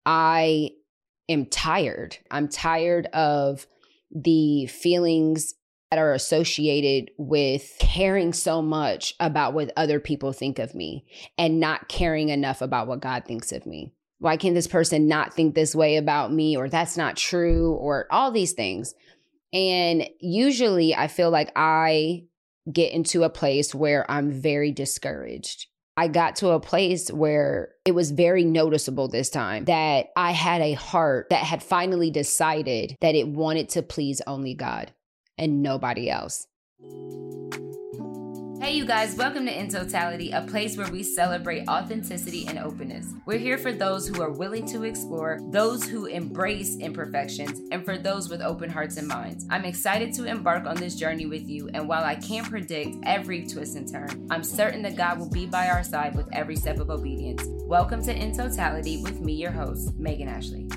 I am tired. I'm tired of the feelings that are associated with caring so much about what other people think of me and not caring enough about what God thinks of me. Why can this person not think this way about me? Or that's not true, or all these things. And usually I feel like I get into a place where I'm very discouraged. I got to a place where it was very noticeable this time that I had a heart that had finally decided that it wanted to please only God and nobody else. Hey, you guys, welcome to In Totality, a place where we celebrate authenticity and openness. We're here for those who are willing to explore, those who embrace imperfections, and for those with open hearts and minds. I'm excited to embark on this journey with you, and while I can't predict every twist and turn, I'm certain that God will be by our side with every step of obedience. Welcome to In Totality with me, your host, Megan Ashley.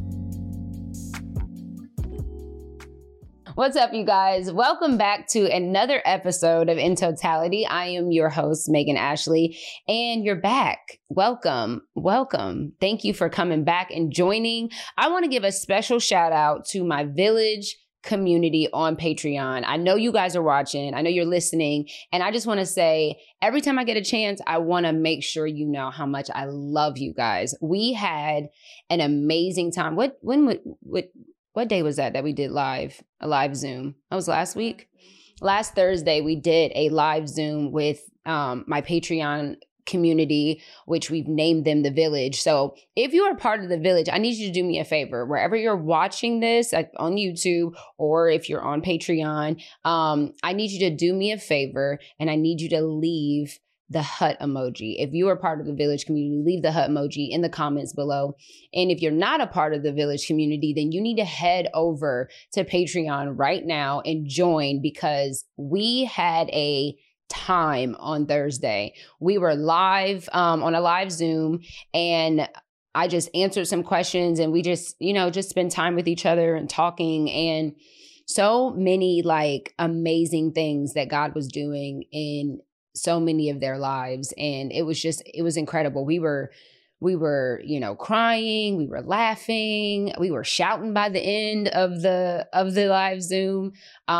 What's up, you guys? Welcome back to another episode of In Totality. I am your host, Megan Ashley, and you're back. Welcome. Thank you for coming back and joining. I want to give a special shout out to my village community on Patreon. I know you guys are watching. I know you're listening. And I just want to say, every time I get a chance, I want to make sure you know how much I love you guys. We had an amazing time. What day was that we did a live Zoom? That was last week. Last Thursday, we did a live Zoom with my Patreon community, which we've named them the Village. So if you are part of the Village, I need you to do me a favor. Wherever you're watching this, like on YouTube, or if you're on Patreon, I need you to do me a favor, and I need you to leave the heart emoji. If you are part of the Village community, leave the heart emoji in the comments below. And if you're not a part of the Village community, then you need to head over to Patreon right now and join, because we had a time on Thursday. We were live on a live Zoom, and I just answered some questions, and we just spend time with each other and talking, and so many amazing things that God was doing in so many of their lives. And it was incredible. We were, crying, we were laughing, we were shouting by the end of the live Zoom.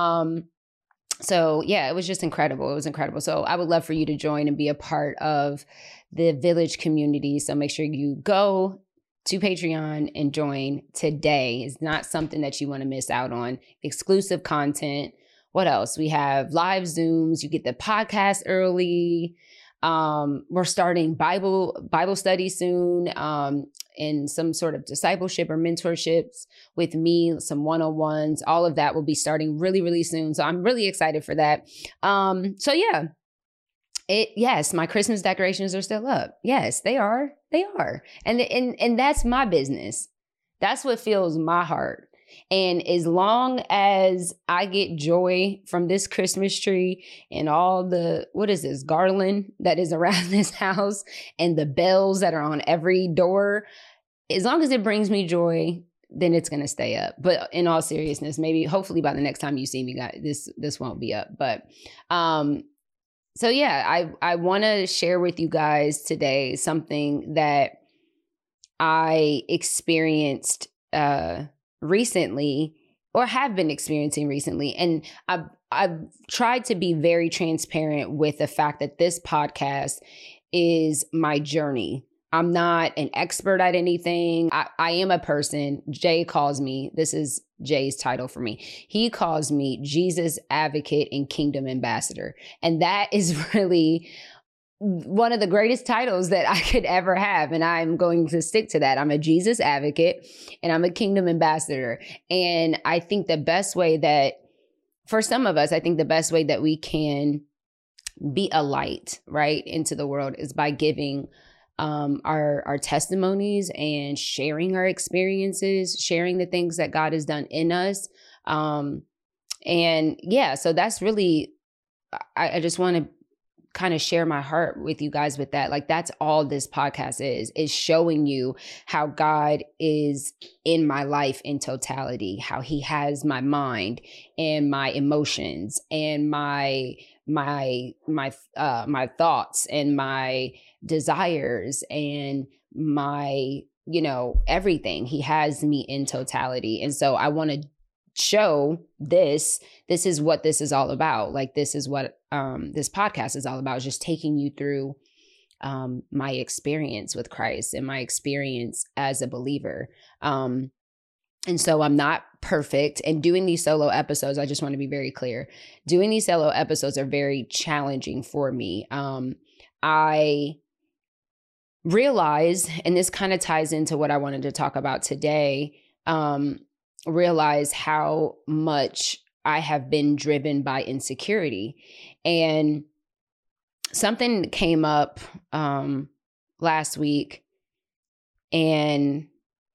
So yeah, it was just incredible. It was incredible. So I would love for you to join and be a part of the Village community. So make sure you go to Patreon and join today. It's not something that you want to miss out on. Exclusive content. What else? We have live Zooms. You get the podcast early. We're starting Bible study soon, and some sort of discipleship or mentorships with me, some one-on-ones. All of that will be starting really, really soon. So I'm really excited for that. So yeah, yes, my Christmas decorations are still up. Yes, they are. And that's my business. That's what fills my heart. And as long as I get joy from this Christmas tree and all the, garland that is around this house and the bells that are on every door, as long as it brings me joy, then it's going to stay up. But in all seriousness, hopefully by the next time you see me, guys, this won't be up. But so yeah, I want to share with you guys today something that I experienced recently, or have been experiencing recently. And I've tried to be very transparent with the fact that this podcast is my journey. I'm not an expert at anything. I am a person. Jay calls me, this is Jay's title for me. He calls me Jesus Advocate and Kingdom Ambassador. And that is really one of the greatest titles that I could ever have. And I'm going to stick to that. I'm a Jesus advocate and I'm a kingdom ambassador. And I think the best way that, for some of us, I think the best way that we can be a light, right, into the world is by giving our testimonies and sharing our experiences, sharing the things that God has done in us. And yeah, so that's really, I just want to kind of share my heart with you guys with that. That's all this podcast is showing you how God is in my life in totality, how he has my mind and my emotions and my thoughts and my desires and my everything. He has me in totality. And so I want to show this is what this is all about. Like, this is what this podcast is all about, just taking you through my experience with Christ and my experience as a believer. And so I'm not perfect. And doing these solo episodes, I just want to be very clear, doing these solo episodes are very challenging for me. I realize, and this kind of ties into what I wanted to talk about today, realize how much I have been driven by insecurity. And something came up last week, and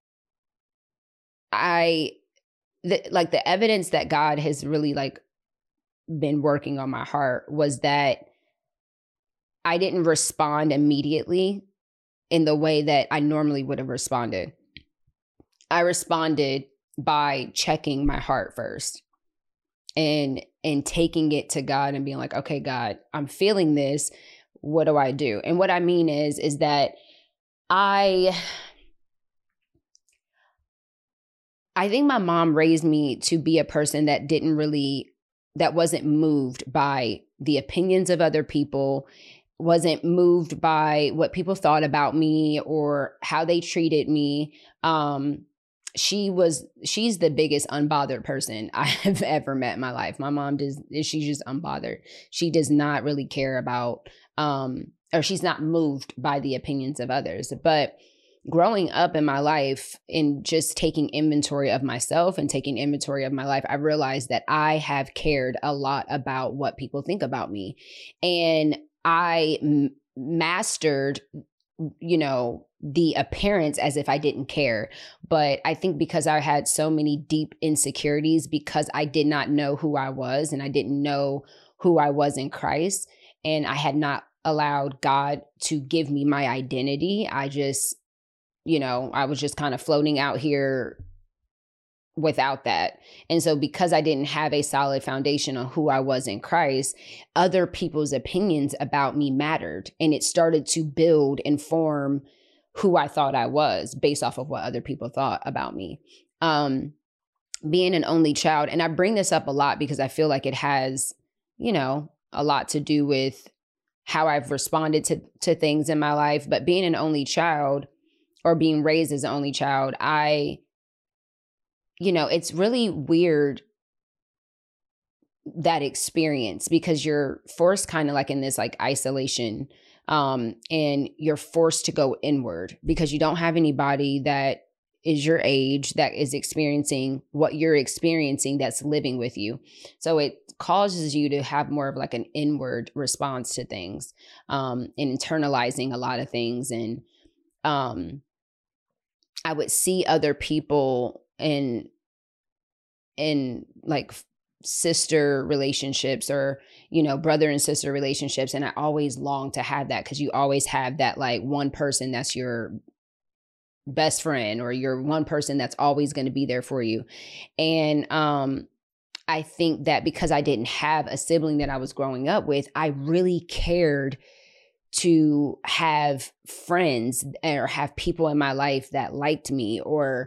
the evidence that God has really been working on my heart was that I didn't respond immediately in the way that I normally would have responded. I responded by checking my heart first and taking it to God and being like, okay, God, I'm feeling this. What do I do? And what I mean is that I think my mom raised me to be a person that wasn't moved by the opinions of other people, wasn't moved by what people thought about me or how they treated me. She's the biggest unbothered person I have ever met in my life. My mom she's just unbothered. She does not really care about, or she's not moved by the opinions of others. But growing up in my life and just taking inventory of myself and taking inventory of my life, I realized that I have cared a lot about what people think about me. And I mastered, the appearance as if I didn't care. But I think because I had so many deep insecurities, because I did not know who I was and I didn't know who I was in Christ, and I had not allowed God to give me my identity, I just, I was just kind of floating out here without that. And so because I didn't have a solid foundation on who I was in Christ, other people's opinions about me mattered. And it started to build and form who I thought I was based off of what other people thought about me. Being an only child, and I bring this up a lot because I feel like it has, a lot to do with how I've responded to things in my life. But being an only child, or being raised as an only child, it's really weird, that experience, because you're forced kind of in this isolation, and you're forced to go inward because you don't have anybody that is your age that is experiencing what you're experiencing, that's living with you. So it causes you to have more of an inward response to things, and internalizing a lot of things. And I would see other people in sister relationships, or, brother and sister relationships. And I always long to have that, because you always have that one person that's your best friend, or your one person that's always going to be there for you. And I think that because I didn't have a sibling that I was growing up with, I really cared to have friends or have people in my life that liked me, or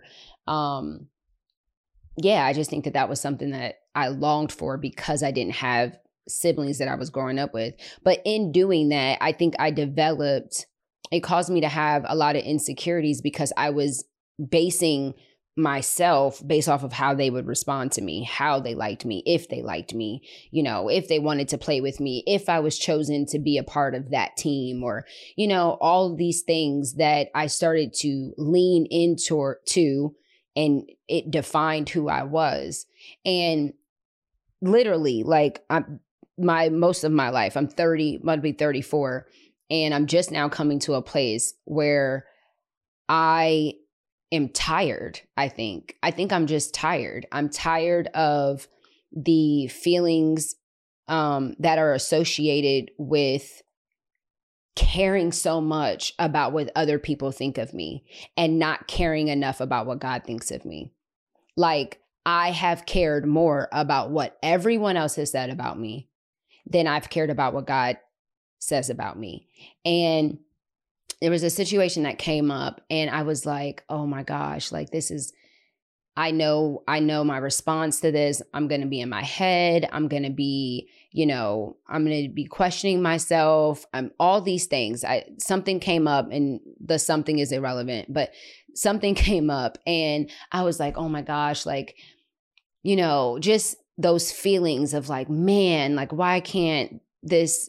I just think that was something that I longed for because I didn't have siblings that I was growing up with. But in doing that, I think it caused me to have a lot of insecurities, because I was basing myself based off of how they would respond to me, how they liked me, if they liked me, if they wanted to play with me, if I was chosen to be a part of that team, or, all of these things that I started to lean into, and it defined who I was. And literally, most of my life, I'm 30, might be 34, and I'm just now coming to a place where I am tired. I think I'm just tired. I'm tired of the feelings that are associated with caring so much about what other people think of me, and not caring enough about what God thinks of me. I have cared more about what everyone else has said about me than I've cared about what God says about me. And there was a situation that came up and I was like, oh my gosh, like this is, I know my response to this. I'm going to be in my head. I'm going to be, I'm going to be questioning myself. All these things. Something came up, and the something is irrelevant, but something came up and I was like, oh my gosh, like, just those feelings of like, man, like, why can't this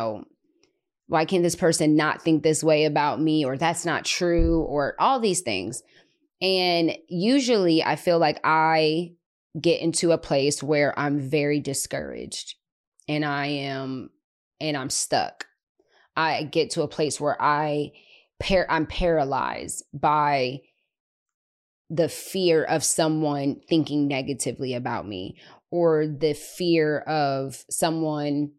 person not think this way about me, or that's not true, or all these things. And usually I feel like I get into a place where I'm very discouraged and I'm stuck. I get to a place where I'm paralyzed by the fear of someone thinking negatively about me, or the fear of someone,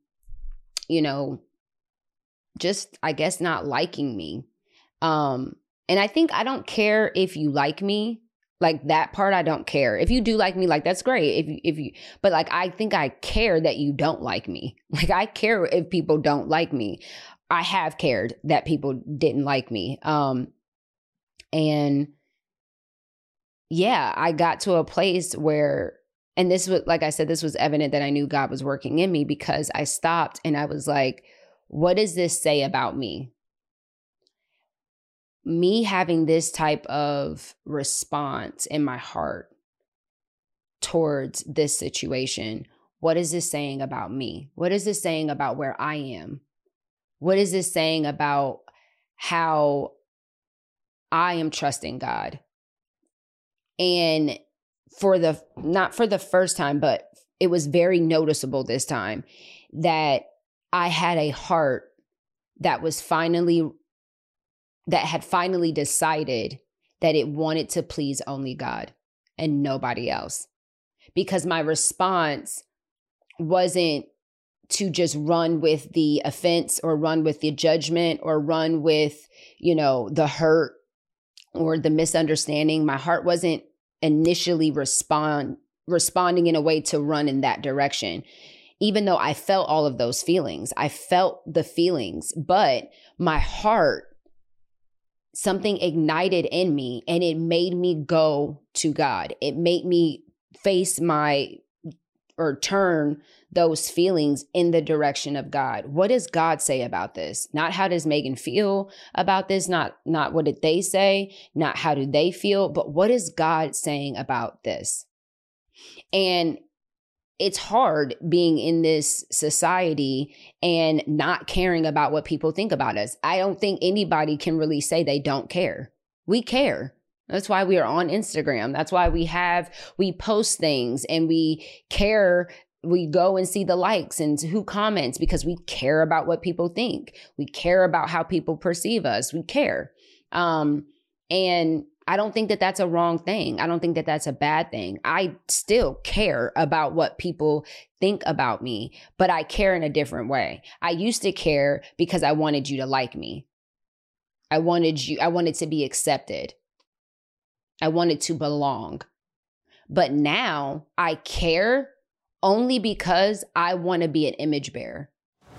just, I guess, not liking me. And I think I don't care if you like me, like that part, I don't care. If you do like me, like that's great. But like, I think I care that you don't like me. Like I care if people don't like me. I have cared that people didn't like me. And yeah, I got to a place where, and this was, like I said, this was evident that I knew God was working in me, because I stopped and I was like, what does this say about me? Me having this type of response in my heart towards this situation, what is this saying about me? What is this saying about where I am? What is this saying about how I am trusting God? And not for the first time, but it was very noticeable this time that I had a heart that had finally decided that it wanted to please only God and nobody else. Because my response wasn't to just run with the offense or run with the judgment or run with, the hurt or the misunderstanding. My heart wasn't initially responding in a way to run in that direction. Even though I felt all of those feelings, I felt the feelings, but my heart, something ignited in me and it made me go to God. It made me turn those feelings in the direction of God. What does God say about this? Not how does Megan feel about this? Not what did they say? Not how do they feel? But what is God saying about this? And it's hard being in this society and not caring about what people think about us. I don't think anybody can really say they don't care. We care. That's why we are on Instagram. That's why we post things and we care. We go and see the likes and who comments, because we care about what people think. We care about how people perceive us. We care. And I don't think that that's a wrong thing. I don't think that that's a bad thing. I still care about what people think about me, but I care in a different way. I used to care because I wanted you to like me. I wanted to be accepted. I wanted to belong. But now I care only because I want to be an image bearer.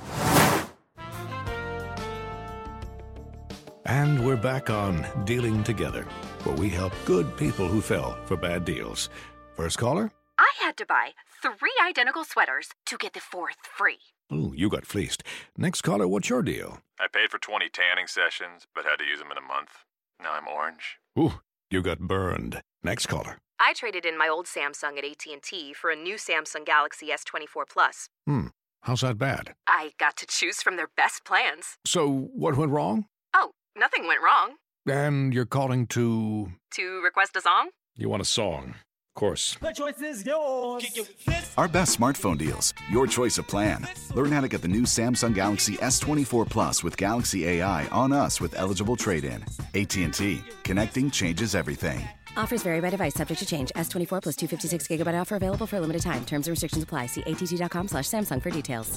And we're back on Dealing Together, where we help good people who fell for bad deals. First caller? I had to buy 3 identical sweaters to get the 4th free. Ooh, you got fleeced. Next caller, what's your deal? I paid for 20 tanning sessions, but had to use them in a month. Now I'm orange. Ooh, you got burned. Next caller. I traded in my old Samsung at AT&T for a new Samsung Galaxy S24 Plus. How's that bad? I got to choose from their best plans. So what went wrong? Oh, nothing went wrong. And you're calling to... To request a song? You want a song. Of course. The choice is yours. Our best smartphone deals. Your choice of plan. Learn how to get the new Samsung Galaxy S24 Plus with Galaxy AI on us with eligible trade-in. AT&T. Connecting changes everything. Offers vary by device, subject to change. S24 plus 256 gigabyte offer available for a limited time. Terms and restrictions apply. See att.com/Samsung for details.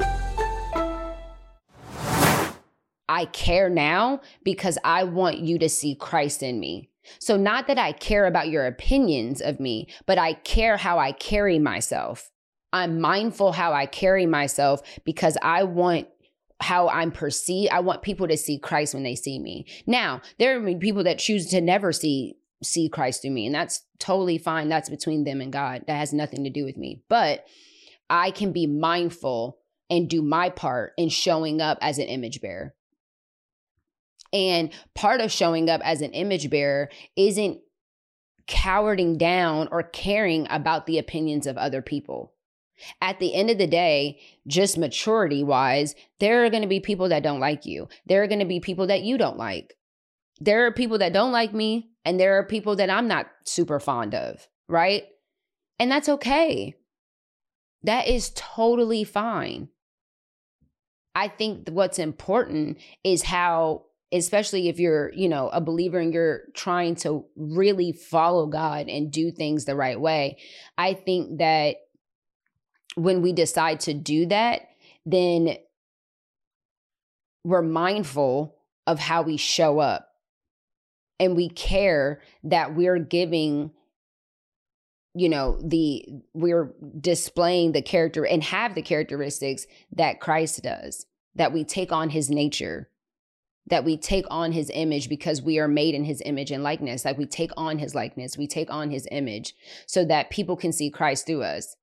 I care now because I want you to see Christ in me. So not that I care about your opinions of me, but I care how I carry myself. I'm mindful how I carry myself because I want how I'm perceived. I want people to see Christ when they see me. Now, there are people that choose to never see Christ through me, and that's totally fine. That's between them and God. That has nothing to do with me. But I can be mindful and do my part in showing up as an image bearer. And part of showing up as an image bearer isn't cowering down or caring about the opinions of other people. At the end of the day, just maturity wise, there are going to be people that don't like you. There are going to be people that you don't like. There are people that don't like me, and there are people that I'm not super fond of, right? And that's okay. That is totally fine. I think what's important is how, especially if you're, a believer and you're trying to really follow God and do things the right way, I think that when we decide to do that, then we're mindful of how we show up. And we care that we're giving, we're displaying the character and have the characteristics that Christ does, that we take on his nature, that we take on his image because we are made in his image and likeness. Like we take on his likeness, we take on his image so that people can see Christ through us.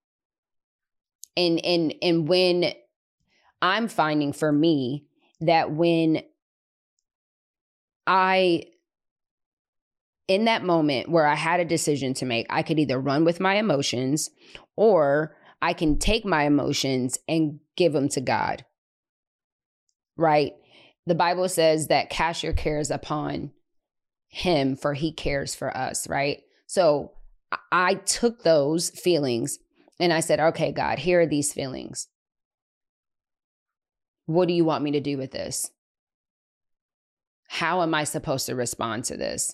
And when I'm finding for me that when in that moment where I had a decision to make, I could either run with my emotions or I can take my emotions and give them to God, right? The Bible says that cast your cares upon him, for he cares for us, right? So I took those feelings and I said, okay, God, here are these feelings. What do you want me to do with this? How am I supposed to respond to this?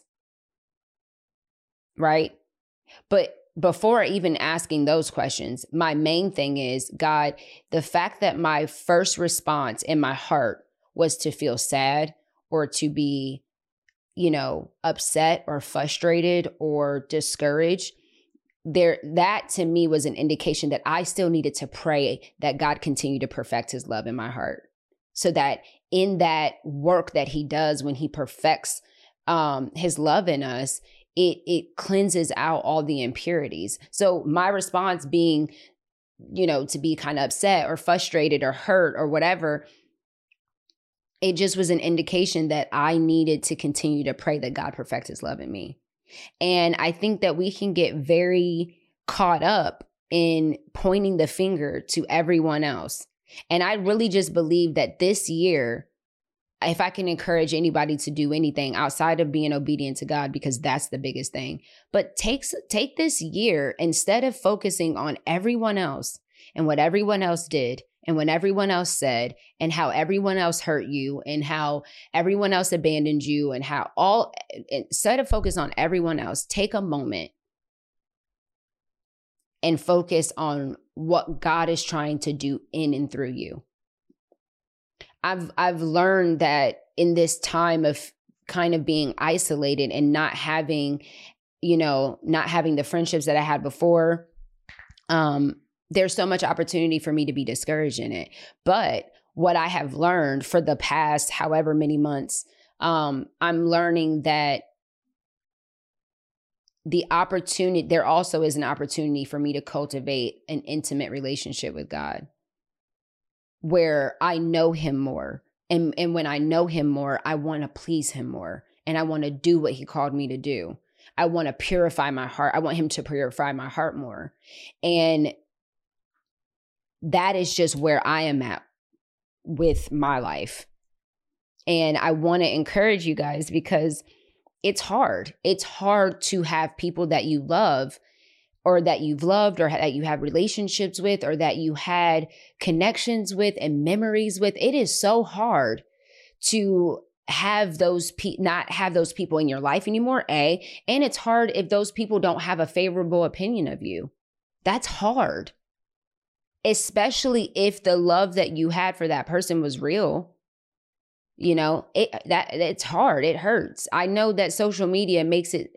Right? But before even asking those questions, my main thing is, God, the fact that my first response in my heart was to feel sad or to be, upset or frustrated or discouraged, that to me was an indication that I still needed to pray that God continue to perfect his love in my heart, so that in that work that he does when he perfects his love in us, it cleanses out all the impurities. So my response being, to be kind of upset or frustrated or hurt or whatever, it just was an indication that I needed to continue to pray that God perfect his love in me. And I think that we can get very caught up in pointing the finger to everyone else. And I really just believe that this year, if I can encourage anybody to do anything outside of being obedient to God, because that's the biggest thing, but take this year, instead of focusing on everyone else and what everyone else did and what everyone else said and how everyone else hurt you and how everyone else abandoned you and instead of focus on everyone else, take a moment and focus on what God is trying to do in and through you. I've learned that in this time of kind of being isolated and not having the friendships that I had before, there's so much opportunity for me to be discouraged in it. But what I have learned for the past however many months, I'm learning that there also is an opportunity for me to cultivate an intimate relationship with God, where I know him more. And when I know him more, I want to please him more. And I want to do what he called me to do. I want to purify my heart. I want him to purify my heart more. And that is just where I am at with my life. And I want to encourage you guys, because it's hard. It's hard to have people that you love, or that you've loved, or that you have relationships with, or that you had connections with and memories with. It is so hard to have not have those people in your life anymore, and it's hard if those people don't have a favorable opinion of you. That's hard, especially if the love that you had for that person was real. It's hard. It hurts. I know that social media makes it,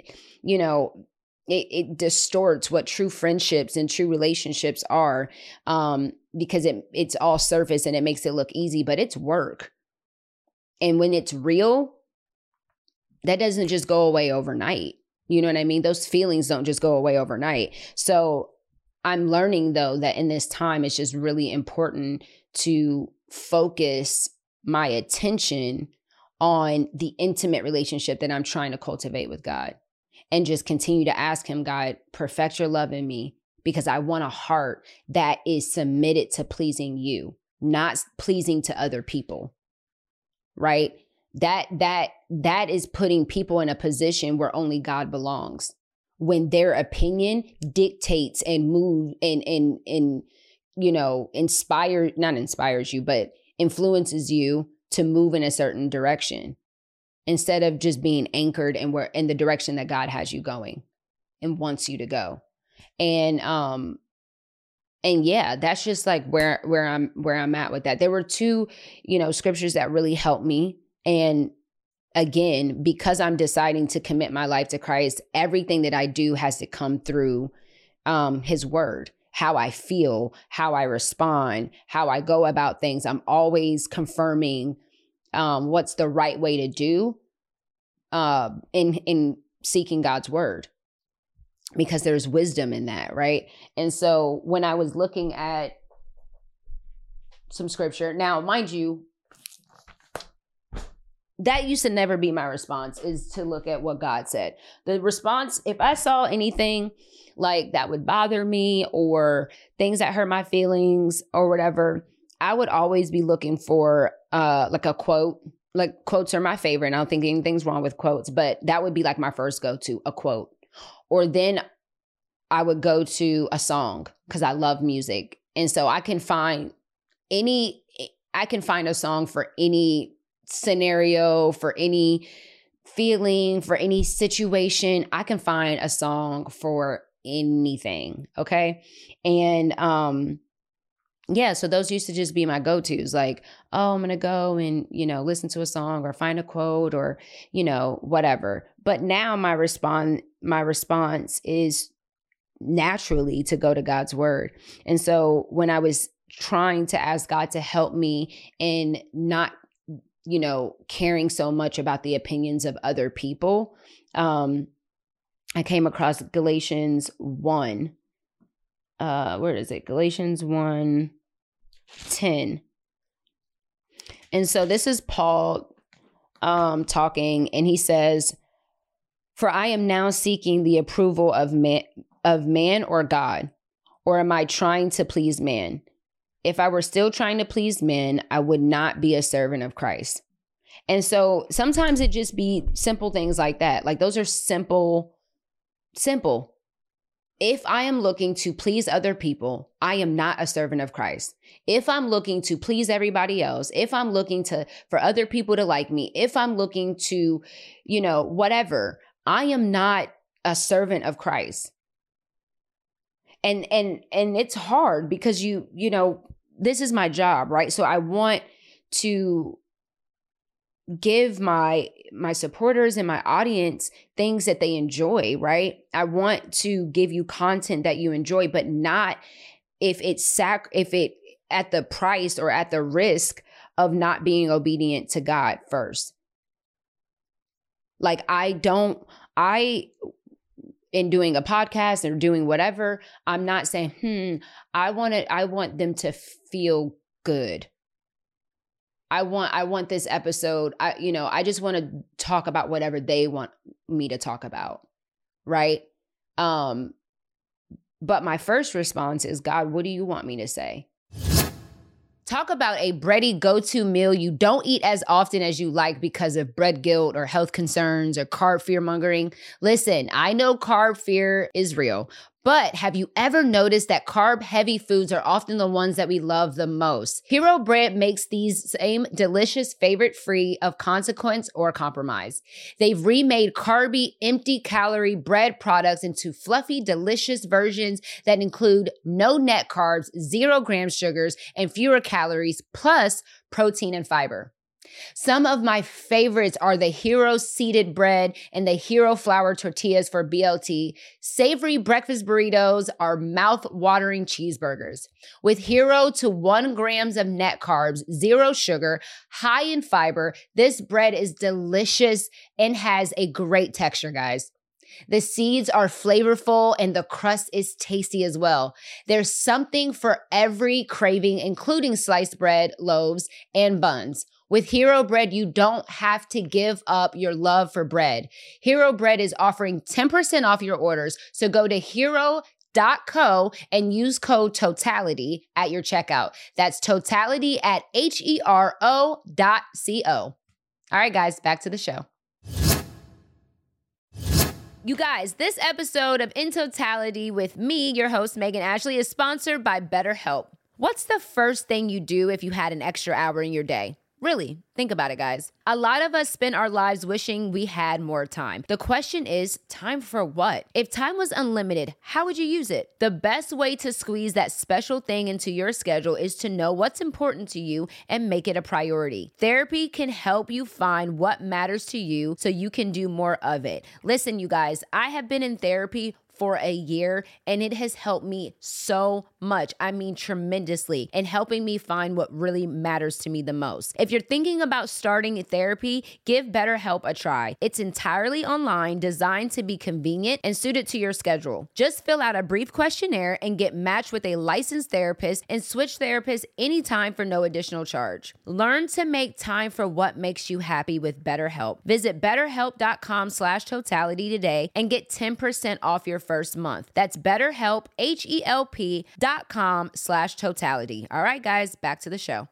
it distorts what true friendships and true relationships are. because it's all surface and it makes it look easy, but it's work. And when it's real, that doesn't just go away overnight. You know what I mean? Those feelings don't just go away overnight. So I'm learning, though, that in this time, it's just really important to focus my attention on the intimate relationship that I'm trying to cultivate with God, and just continue to ask him, God, perfect your love in me, because I want a heart that is submitted to pleasing you, not pleasing to other people, right? That is putting people in a position where only God belongs, when their opinion dictates and moves and you know, not inspires you, but influences you to move in a certain direction, instead of just being anchored in the direction that God has you going and wants you to go. And yeah, that's just like where I'm at with that. There were two, you know, scriptures that really helped me. And again, because I'm deciding to commit my life to Christ, everything that I do has to come through his word. How I feel, how I respond, how I go about things. I'm always confirming what's the right way to do in seeking God's word, because there's wisdom in that, right? And so when I was looking at some scripture, now, mind you, that used to never be my response, is to look at what God said. The response, if I saw anything like that would bother me, or things that hurt my feelings or whatever, I would always be looking for like a quote. Like, quotes are my favorite. I don't think anything's wrong with quotes, but that would be like my first go-to, a quote. Or then I would go to a song, because I love music. And so I can find a song for any scenario, for any feeling, for any situation. I can find a song for anything. Okay. And yeah, so those used to just be my go-tos, like, oh, I'm going to go and, you know, listen to a song or find a quote or, you know, whatever. But now my response is naturally to go to God's word. And so when I was trying to ask God to help me in not, you know, caring so much about the opinions of other people, I came across Galatians 1. Where is it? Galatians 1:10. And so this is Paul talking, and he says, "For I am now seeking the approval of man or God, or am I trying to please man? If I were still trying to please men, I would not be a servant of Christ." And so sometimes it just be simple things like that. Like, those are simple. If I am looking to please other people, I am not a servant of Christ. If I'm looking to please everybody else, if I'm looking for other people to like me, if I'm looking to, you know, whatever, I am not a servant of Christ. And it's hard, because you know, this is my job, right? So I want to give my supporters and my audience things that they enjoy, right? I want to give you content that you enjoy, but not if it at the price or at the risk of not being obedient to God first. Like, in doing a podcast or doing whatever, I'm not saying, I want them to feel good. I want this episode, I just want to talk about whatever they want me to talk about, right? But my first response is, God, what do you want me to say? Talk about a bready go-to meal you don't eat as often as you like because of bread guilt or health concerns or carb fear mongering. Listen, I know carb fear is real, but have you ever noticed that carb-heavy foods are often the ones that we love the most? Hero Bread makes these same delicious favorite free of consequence or compromise. They've remade carby, empty-calorie bread products into fluffy, delicious versions that include no net carbs, 0 grams sugars, and fewer calories, plus protein and fiber. Some of my favorites are the Hero seeded bread and the Hero flour tortillas for BLT. Savory breakfast burritos are mouth-watering cheeseburgers. With 0 to 1 grams of net carbs, 0 sugar, high in fiber, this bread is delicious and has a great texture, guys. The seeds are flavorful and the crust is tasty as well. There's something for every craving, including sliced bread, loaves, and buns. With Hero Bread, you don't have to give up your love for bread. Hero Bread is offering 10% off your orders, so go to hero.co and use code TOTALITY at your checkout. That's totality at HERO.co. All right, guys, back to the show. You guys, this episode of In Totality with me, your host, Megan Ashley, is sponsored by BetterHelp. What's the first thing you do if you had an extra hour in your day? Really, think about it, guys. A lot of us spend our lives wishing we had more time. The question is, time for what? If time was unlimited, how would you use it? The best way to squeeze that special thing into your schedule is to know what's important to you and make it a priority. Therapy can help you find what matters to you so you can do more of it. Listen, you guys, I have been in therapy for a year, and it has helped me so much. I mean, tremendously, and helping me find what really matters to me the most. If you're thinking about starting therapy, give BetterHelp a try. It's entirely online, designed to be convenient and suited to your schedule. Just fill out a brief questionnaire and get matched with a licensed therapist and switch therapists anytime for no additional charge. Learn to make time for what makes you happy with BetterHelp. Visit betterhelp.com/totality today and get 10% off your first month. That's BetterHelp, HELP.com/totality. All right, guys, back to the show.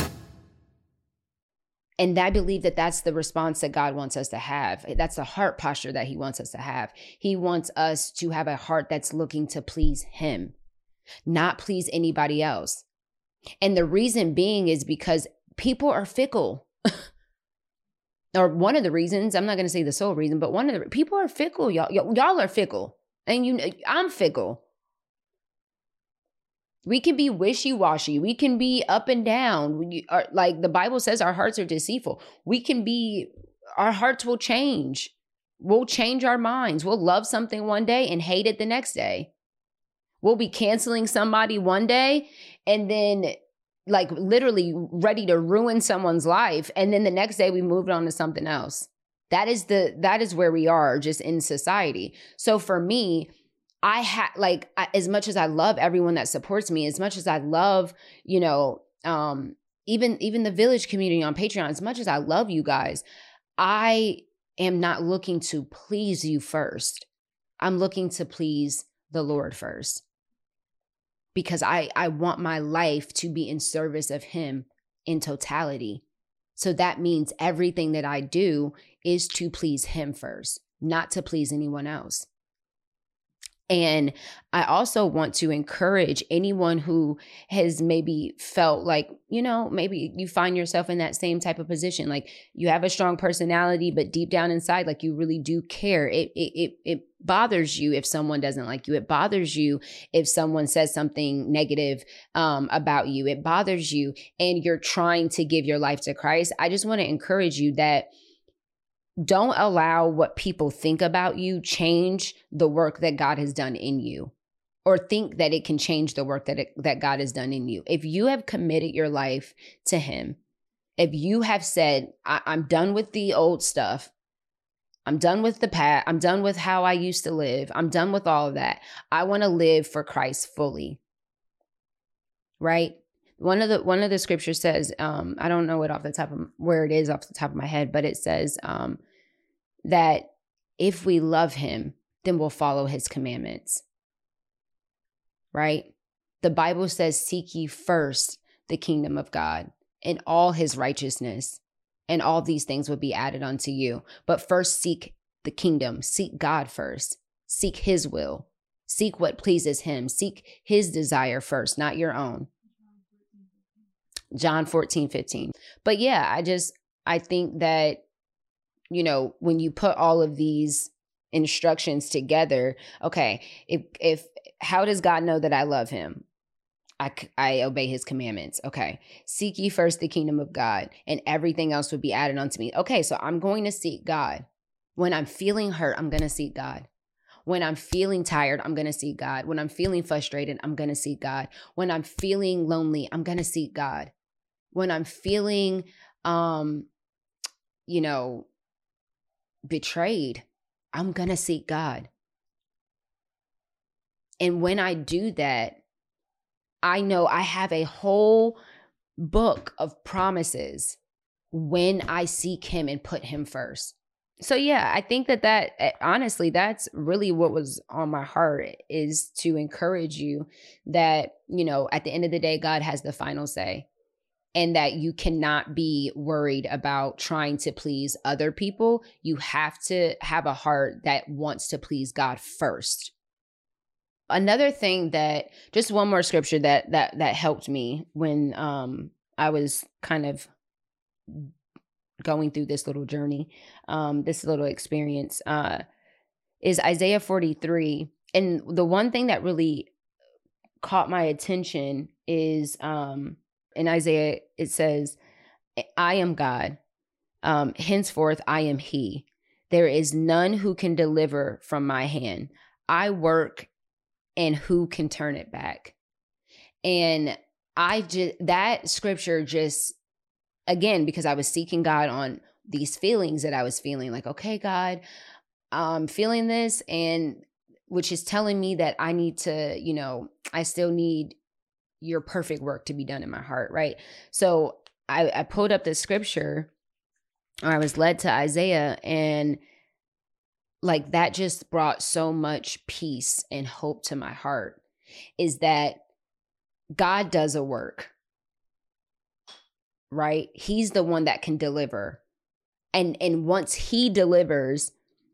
And I believe that that's the response that God wants us to have. That's the heart posture that he wants us to have. He wants us to have a heart that's looking to please him, not please anybody else. And the reason being is because people are fickle. Or one of the reasons, I'm not going to say the sole reason, but one of the people are fickle. Y'all are fickle. And I'm fickle. We can be wishy-washy. We can be up and down. Like the Bible says, our hearts are deceitful. Our hearts will change. We'll change our minds. We'll love something one day and hate it the next day. We'll be canceling somebody one day and then like literally ready to ruin someone's life. And then the next day we moved on to something else. That is where we are just in society. So for me, as much as I love everyone that supports me, as much as I love, even the Village community on Patreon, as much as I love you guys, I am not looking to please you first. I'm looking to please the Lord first. Because I want my life to be in service of him in totality. So that means everything that I do is to please him first, not to please anyone else. And I also want to encourage anyone who has maybe felt like, maybe you find yourself in that same type of position. Like you have a strong personality, but deep down inside, like you really do care. It bothers you if someone doesn't like you. It bothers you if someone says something negative about you. It bothers you and you're trying to give your life to Christ. I just want to encourage you that don't allow what people think about you change the work that God has done in you, or think that it can change the work that God has done in you. If you have committed your life to him, if you have said, I'm done with the old stuff, I'm done with the past, I'm done with how I used to live, I'm done with all of that, I want to live for Christ fully, right? One of the scriptures says, I don't know it off the top of where it is off the top of my head, but it says that if we love him, then we'll follow his commandments, right? The Bible says, seek ye first the kingdom of God and all his righteousness, and all these things will be added unto you. But first seek the kingdom, seek God first, seek his will, seek what pleases him, seek his desire first, not your own. John 14:15. But yeah, I think that, when you put all of these instructions together, okay, if how does God know that I love him? I obey his commandments. Okay. Seek ye first the kingdom of God, and everything else would be added unto me. Okay. So I'm going to seek God. When I'm feeling hurt, I'm going to seek God. When I'm feeling tired, I'm going to seek God. When I'm feeling frustrated, I'm going to seek God. When I'm feeling lonely, I'm going to seek God. When I'm feeling, betrayed, I'm going to seek God. And when I do that, I know I have a whole book of promises when I seek him and put him first. So yeah, I think that honestly, that's really what was on my heart, is to encourage you that, at the end of the day, God has the final say, and that you cannot be worried about trying to please other people. You have to have a heart that wants to please God first. Another thing just one more scripture that helped me when I was kind of going through this little journey, this little experience, is Isaiah 43. And the one thing that really caught my attention is in Isaiah, it says, I am God, henceforth I am he. There is none who can deliver from my hand. I work, and who can turn it back? And that scripture just, again, because I was seeking God on these feelings that I was feeling, like, okay, God, I'm feeling this, and which is telling me that I need to, I still need your perfect work to be done in my heart, right? So I pulled up the scripture, or I was led to Isaiah, and like that just brought so much peace and hope to my heart, is that God does a work, right? He's the one that can deliver. And once he delivers,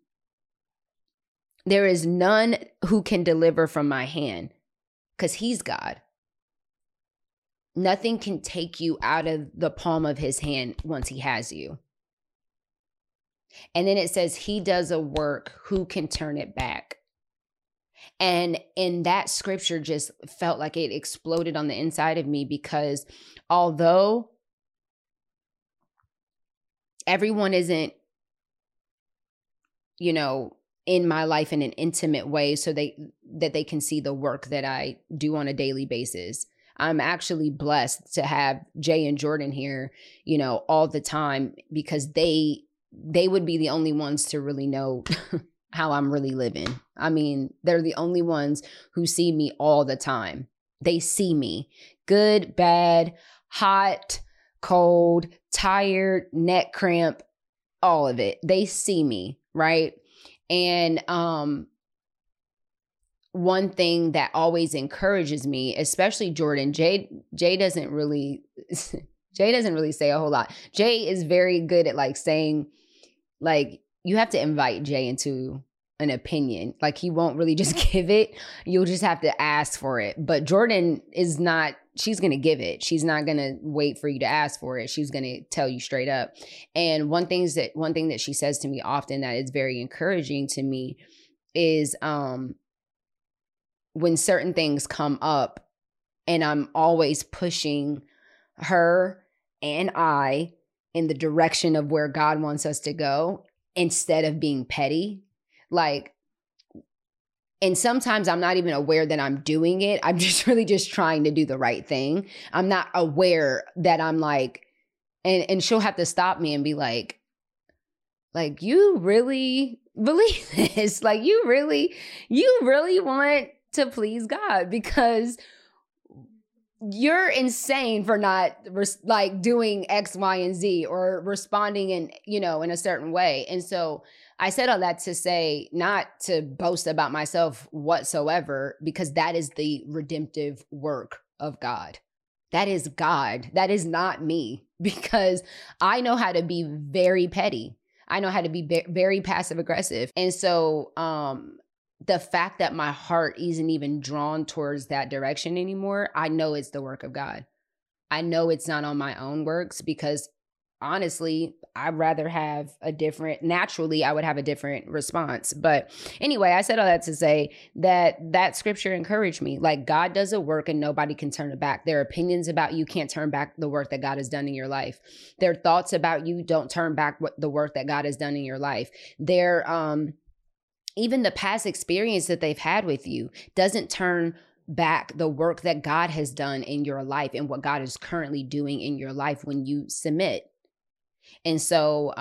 there is none who can deliver from my hand, because he's God. Nothing can take you out of the palm of his hand once he has you. And then it says he does a work, who can turn it back? And in that scripture just felt like it exploded on the inside of me, because although everyone isn't, in my life in an intimate way so that they can see the work that I do on a daily basis, I'm actually blessed to have Jay and Jordan here, all the time, because they would be the only ones to really know how I'm really living. I mean, they're the only ones who see me all the time. They see me good, bad, hot, cold, tired, neck cramp, all of it. They see me, right? And one thing that always encourages me, especially Jordan, Jay doesn't really say a whole lot. Jay is very good at saying, you have to invite Jay into an opinion. He won't really just give it. You'll just have to ask for it. But Jordan is not, she's going to give it. She's not going to wait for you to ask for it. She's going to tell you straight up. And one thing that she says to me often that is very encouraging to me is when certain things come up, and I'm always pushing her and I in the direction of where God wants us to go, instead of being petty. And sometimes I'm not even aware that I'm doing it. I'm just really just trying to do the right thing. I'm not aware that I'm and she'll have to stop me and be like, you really believe this? You really want to please God, because you're insane for not doing X, Y, and Z, or responding in a certain way. And so I said all that to say, not to boast about myself whatsoever, because that is the redemptive work of God. That is God. That is not me, because I know how to be very petty. I know how to be very passive aggressive. And so the fact that my heart isn't even drawn towards that direction anymore, I know it's the work of God. I know it's not on my own works, because honestly, I'd rather have naturally, I would have a different response. But anyway, I said all that to say that scripture encouraged me. Like, God does a work and nobody can turn it back. Their opinions about you can't turn back the work that God has done in your life. Their thoughts about you don't turn back the work that God has done in your life. Even the past experience that they've had with you doesn't turn back the work that God has done in your life and what God is currently doing in your life when you submit. And so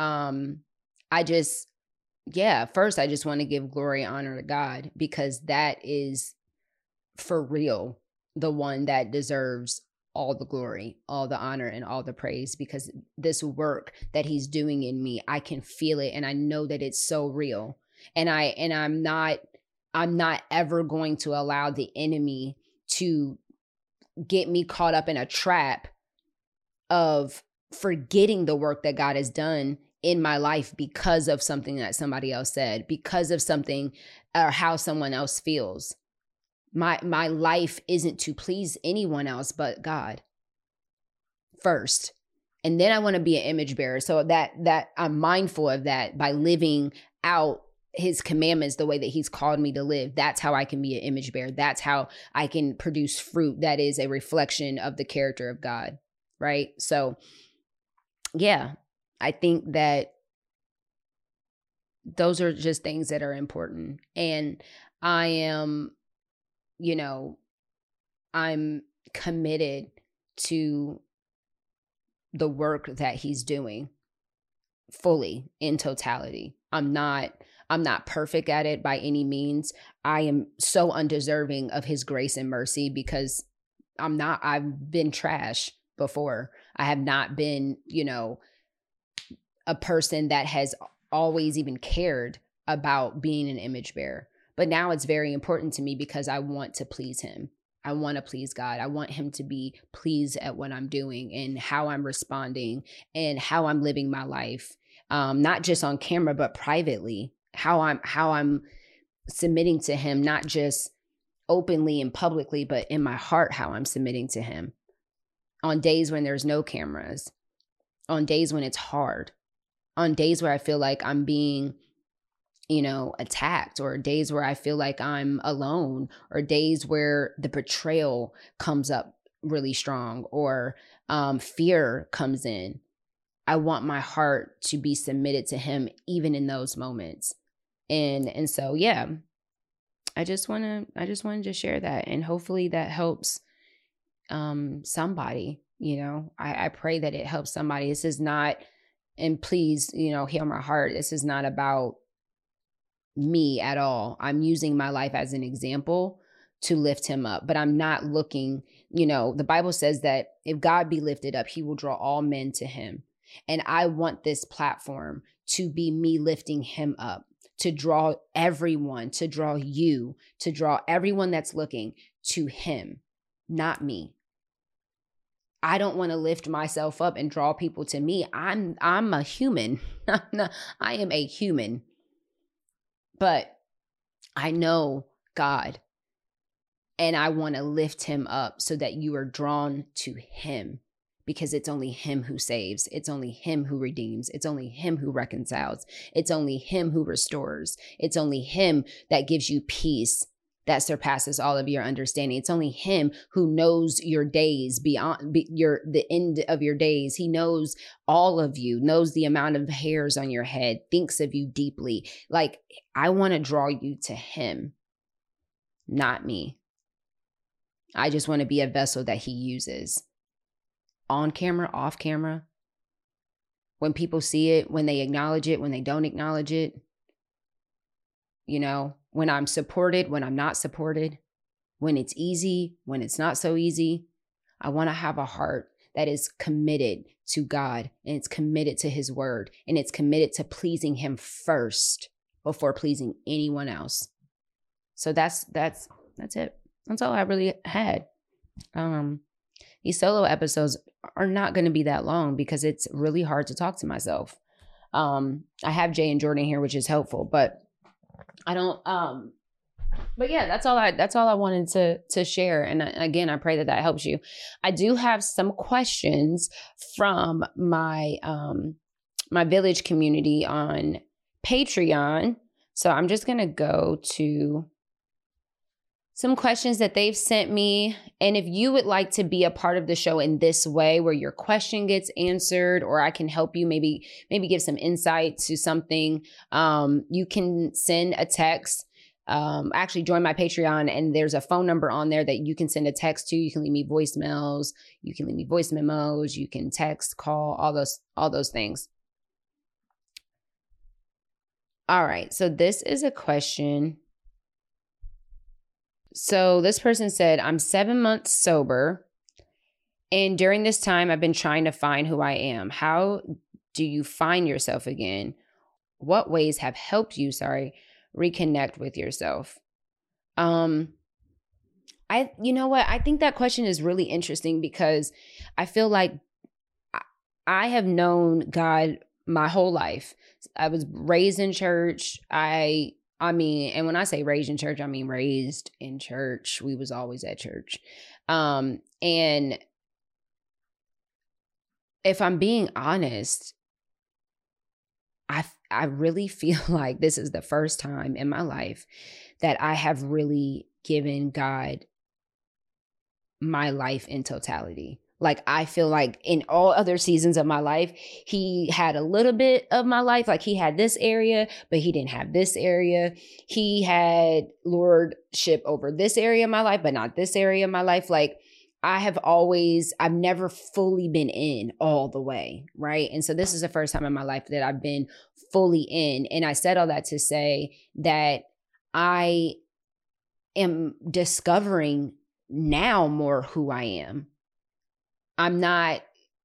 first I just want to give glory and honor to God, because that is for real the one that deserves all the glory, all the honor, and all the praise, because this work that he's doing in me, I can feel it and I know that it's so real. And I'm not ever going to allow the enemy to get me caught up in a trap of forgetting the work that God has done in my life because of something that somebody else said, because of something or how someone else feels. My life isn't to please anyone else but God first. And then I want to be an image bearer, so that I'm mindful of that by living out his commandments the way that he's called me to live. That's how I can be an image bearer. That's how I can produce fruit that is a reflection of the character of God. Right? So yeah, I think that those are just things that are important. And I am, I'm committed to the work that he's doing fully, in totality. I'm not perfect at it by any means. I am so undeserving of his grace and mercy, because I've been trash before. I have not been, a person that has always even cared about being an image bearer. But now it's very important to me because I want to please him. I want to please God. I want him to be pleased at what I'm doing and how I'm responding and how I'm living my life. Not just on camera, but privately, how I'm submitting to him, not just openly and publicly, but in my heart, how I'm submitting to him on days when there's no cameras, on days when it's hard, on days where I feel like I'm being, attacked, or days where I feel like I'm alone, or days where the betrayal comes up really strong, or fear comes in. I want my heart to be submitted to him even in those moments. And so, yeah, I just wanted to share that, and hopefully that helps somebody. I pray that it helps somebody. This is not, and please, hear my heart. This is not about me at all. I'm using my life as an example to lift him up, but I'm not looking, the Bible says that if God be lifted up, he will draw all men to him. And I want this platform to be me lifting him up, to draw everyone, to draw you, to draw everyone that's looking to him, not me. I don't want to lift myself up and draw people to me. I'm a human. I am a human. But I know God, and I want to lift him up so that you are drawn to him, because it's only him who saves. It's only him who redeems. It's only him who reconciles. It's only him who restores. It's only him that gives you peace that surpasses all of your understanding. It's only him who knows your days beyond the end of your days. He knows all of you, knows the amount of hairs on your head, thinks of you deeply. Like, I want to draw you to him, not me. I just want to be a vessel that he uses, on camera, off camera, when people see it, when they acknowledge it, when they don't acknowledge it, when I'm supported, when I'm not supported, when it's easy, when it's not so easy. I want to have a heart that is committed to God, and it's committed to his word, and it's committed to pleasing him first before pleasing anyone else. So that's it. That's all I really had. These solo episodes are not going to be that long because it's really hard to talk to myself. I have Jay and Jordan here, which is helpful, but I don't, But yeah, that's all I wanted to share. And again, I pray that helps you. I do have some questions from my my village community on Patreon. So I'm just going to go to some questions that they've sent me. And if you would like to be a part of the show in this way, where your question gets answered, or I can help you maybe give some insight to something, you can send a text. Actually join my Patreon, and there's a phone number on there that you can send a text to. You can leave me voicemails, you can leave me voice memos, you can text, call, all those things. All right. So this is a question. So this person said, I'm 7 months sober, and during this time, I've been trying to find who I am. How do you find yourself again? What ways have helped you, reconnect with yourself? You know what? I think that question is really interesting, because I feel like I have known God my whole life. I was raised in church. I mean, and when I say raised in church, I mean raised in church. We was always at church. And if I'm being honest, I really feel like this is the first time in my life that I have really given God my life in totality. Like, I feel like in all other seasons of my life, he had a little bit of my life. Like, he had this area, but he didn't have this area. He had lordship over this area of my life, but not this area of my life. Like, I've never fully been in all the way, right? And so this is the first time in my life that I've been fully in. And I said all that to say that I am discovering now more who I am. I'm not,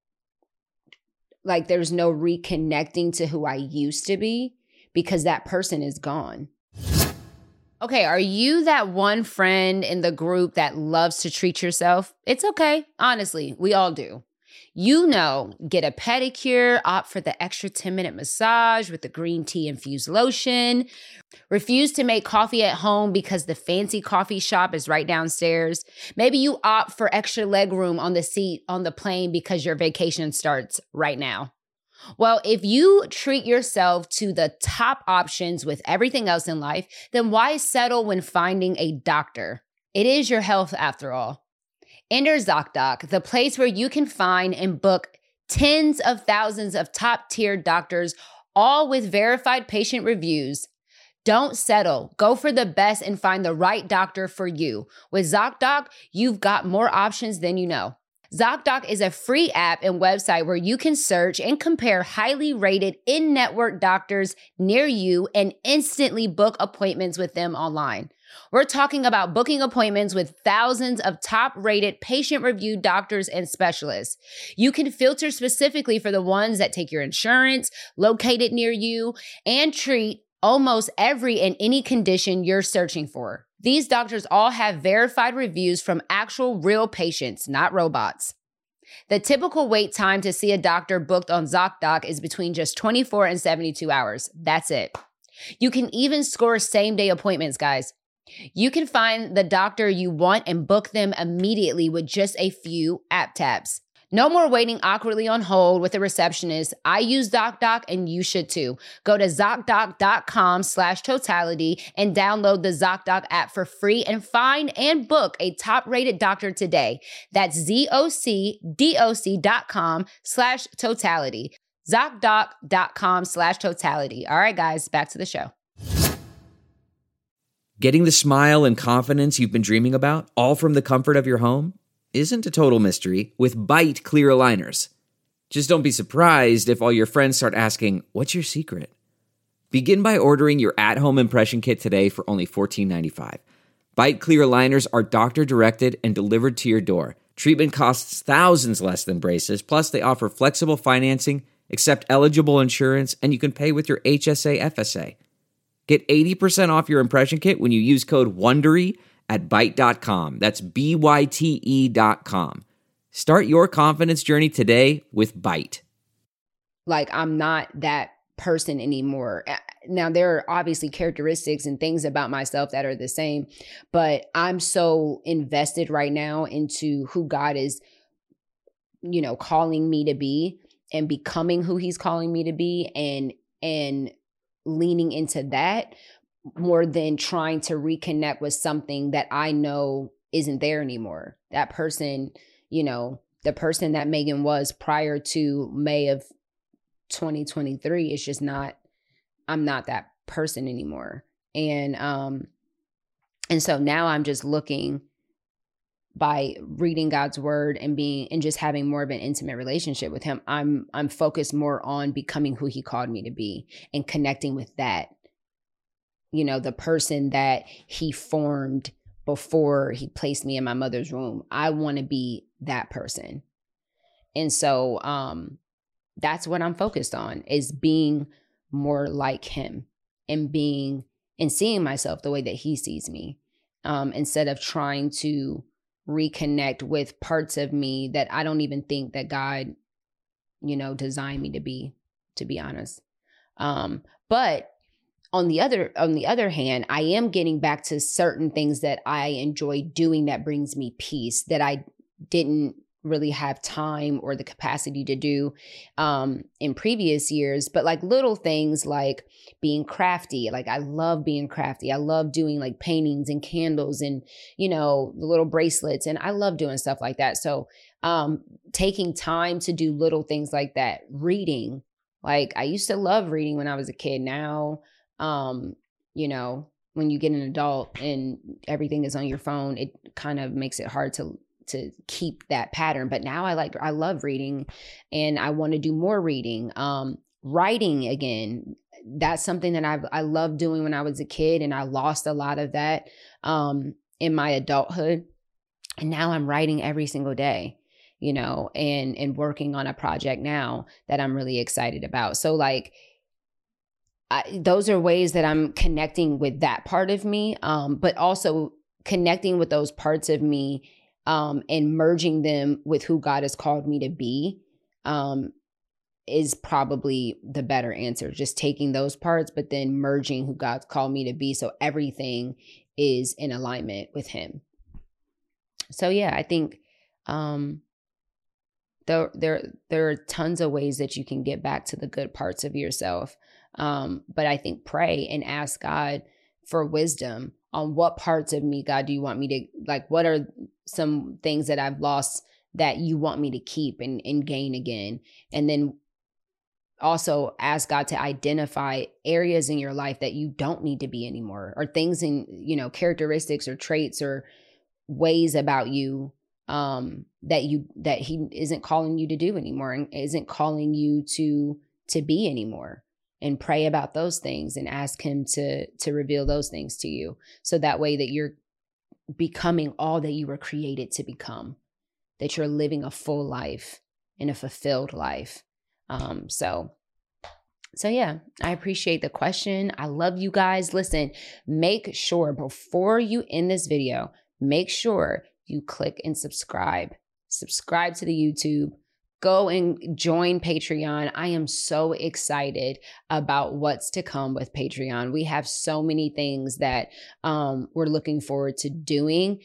like, there's no reconnecting to who I used to be, because that person is gone. Okay, are you that one friend in the group that loves to treat yourself? It's okay. Honestly, we all do. You know, get a pedicure, opt for the extra 10-minute massage with the green tea infused lotion, refuse to make coffee at home because the fancy coffee shop is right downstairs. Maybe you opt for extra leg room on the seat on the plane because your vacation starts right now. Well, if you treat yourself to the top options with everything else in life, then why settle when finding a doctor? It is your health after all. Enter ZocDoc, the place where you can find and book tens of thousands of top-tier doctors, all with verified patient reviews. Don't settle. Go for the best and find the right doctor for you. With ZocDoc, you've got more options than you know. ZocDoc is a free app and website where you can search and compare highly rated in-network doctors near you and instantly book appointments with them online. We're talking about booking appointments with thousands of top-rated, patient-reviewed doctors and specialists. You can filter specifically for the ones that take your insurance, located near you, and treat almost every and any condition you're searching for. These doctors all have verified reviews from actual real patients, not robots. The typical wait time to see a doctor booked on ZocDoc is between just 24 and 72 hours. That's it. You can even score same-day appointments, guys. You can find the doctor you want and book them immediately with just a few app taps. No more waiting awkwardly on hold with a receptionist. I use ZocDoc and you should too. Go to ZocDoc.com/totality and download the ZocDoc app for free and find and book a top-rated doctor today. That's ZocDoc.com/totality. ZocDoc.com/totality. All right, guys, back to the show. Getting the smile and confidence you've been dreaming about, all from the comfort of your home, isn't a total mystery with Byte clear aligners. Just don't be surprised if all your friends start asking, what's your secret? Begin by ordering your at-home impression kit today for only $14.95. Byte clear aligners are doctor-directed and delivered to your door. Treatment costs thousands less than braces, plus they offer flexible financing, accept eligible insurance, and you can pay with your HSA FSA. Get 80% off your impression kit when you use code WONDERY at Byte.com. That's BYTE.com. Start your confidence journey today with Byte. Like, I'm not that person anymore. Now, there are obviously characteristics and things about myself that are the same, but I'm so invested right now into who God is, calling me to be and becoming who he's calling me to be, and leaning into that more than trying to reconnect with something that I know isn't there anymore. That person, the person that Megan was prior to May of 2023 is just not, I'm not that person anymore. And so now I'm just looking, by reading God's word and just having more of an intimate relationship with him, I'm focused more on becoming who he called me to be and connecting with that, the person that he formed before he placed me in my mother's womb. I want to be that person. And so that's what I'm focused on, is being more like him and seeing myself the way that he sees me, instead of trying to reconnect with parts of me that I don't even think that God, designed me to be honest. But on the other hand, I am getting back to certain things that I enjoy doing that brings me peace, that I didn't really have time or the capacity to do in previous years. But like little things like being crafty. Like I love being crafty. I love doing like paintings and candles and, the little bracelets. And I love doing stuff like that. So taking time to do little things like that. Reading. Like I used to love reading when I was a kid. Now, when you get an adult and everything is on your phone, it kind of makes it hard to keep that pattern. But now I love reading, and I want to do more reading. Writing again, that's something that I loved doing when I was a kid, and I lost a lot of that in my adulthood. And now I'm writing every single day, and working on a project now that I'm really excited about. So like, those are ways that I'm connecting with that part of me, but also connecting with those parts of me and merging them with who God has called me to be is probably the better answer. Just taking those parts, but then merging who God's called me to be, so everything is in alignment with him. So yeah, I think there are tons of ways that you can get back to the good parts of yourself. But I think pray and ask God for wisdom on what parts of me, God, do you want me to, like, what are some things that I've lost that you want me to keep and gain again? And then also ask God to identify areas in your life that you don't need to be anymore, or things in, characteristics or traits or ways about you that he isn't calling you to do anymore and isn't calling you to be anymore. And pray about those things and ask him to reveal those things to you. So that way that you're becoming all that you were created to become, that you're living a full life and a fulfilled life. So yeah, I appreciate the question. I love you guys. Listen, make sure before you end this video, make sure you click and subscribe to the YouTube. Go and join Patreon. I am so excited about what's to come with Patreon. We have so many things that we're looking forward to doing.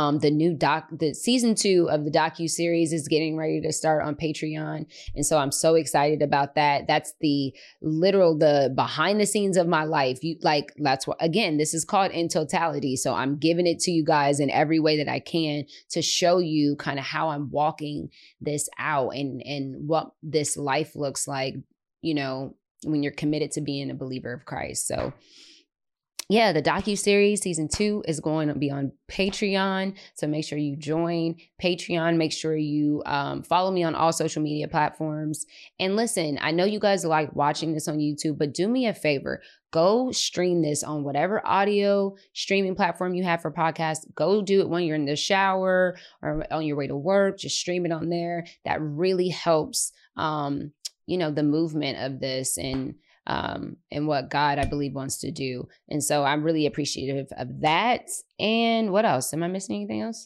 The season 2 of the docuseries is getting ready to start on Patreon. And so I'm so excited about that. That's the behind the scenes of my life. That's what, again, this is called In Totality. So I'm giving it to you guys in every way that I can to show you kind of how I'm walking this out and what this life looks like, when you're committed to being a believer of Christ. So yeah, the docuseries season 2 is going to be on Patreon. So make sure you join Patreon. Make sure you follow me on all social media platforms. And listen, I know you guys like watching this on YouTube, but do me a favor. Go stream this on whatever audio streaming platform you have for podcasts. Go do it when you're in the shower or on your way to work. Just stream it on there. That really helps, the movement of this and what God, I believe, wants to do. And so I'm really appreciative of that. And what else? Am I missing anything else?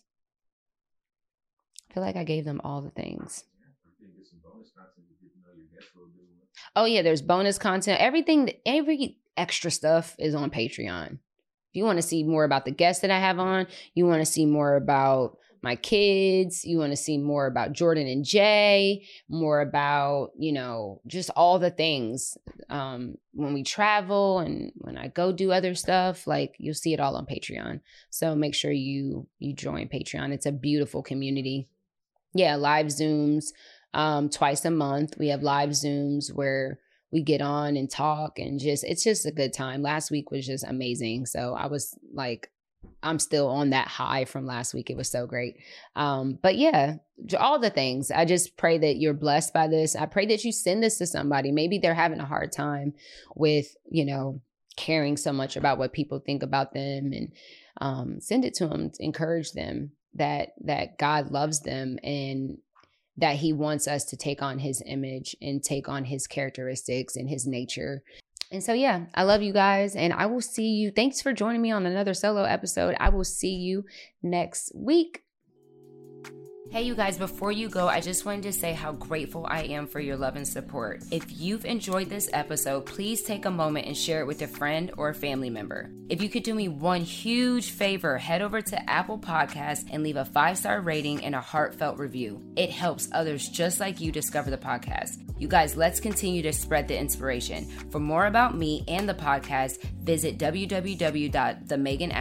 I feel like I gave them all the things. Oh yeah, there's bonus content. Every extra stuff is on Patreon. If you want to see more about the guests that I have on, you want to see more about my kids, you want to see more about Jordan and Jay, more about, just all the things. When we travel and when I go do other stuff, like you'll see it all on Patreon. So make sure you join Patreon. It's a beautiful community. Yeah, live Zooms twice a month. We have live Zooms where we get on and talk and it's just a good time. Last week was just amazing. So I was like, I'm still on that high from last week. It was so great. But yeah, all the things. I just pray that you're blessed by this. I pray that you send this to somebody. Maybe they're having a hard time with, caring so much about what people think about them, and send it to them, to encourage them that God loves them and that he wants us to take on his image and take on his characteristics and his nature. And so, yeah, I love you guys, and I will see you. Thanks for joining me on another solo episode. I will see you next week. Hey, you guys, before you go, I just wanted to say how grateful I am for your love and support. If you've enjoyed this episode, please take a moment and share it with a friend or a family member. If you could do me one huge favor, head over to Apple Podcasts and leave a 5-star rating and a heartfelt review. It helps others just like you discover the podcast. You guys, let's continue to spread the inspiration. For more about me and the podcast, visit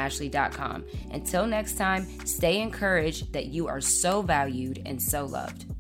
www.themeganashley.com. Until next time, stay encouraged that you are so valued and so loved.